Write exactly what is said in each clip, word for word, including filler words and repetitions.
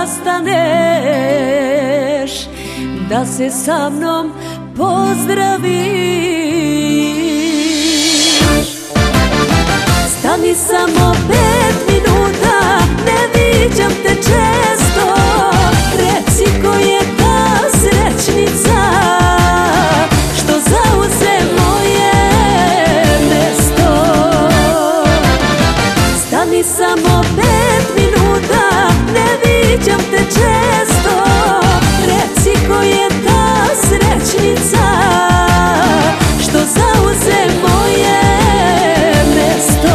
zastaneš, da se sa mnom pozdraviš. Stani samo pet minuta, ne viđam te često, reci ko je ta srećnica što zauze moje mesto. Stani samo pet minuta, ne viđam te često, reci ko je ta srećnica što zauze moje mesto.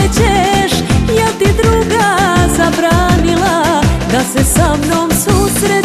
Da se sa mnom susre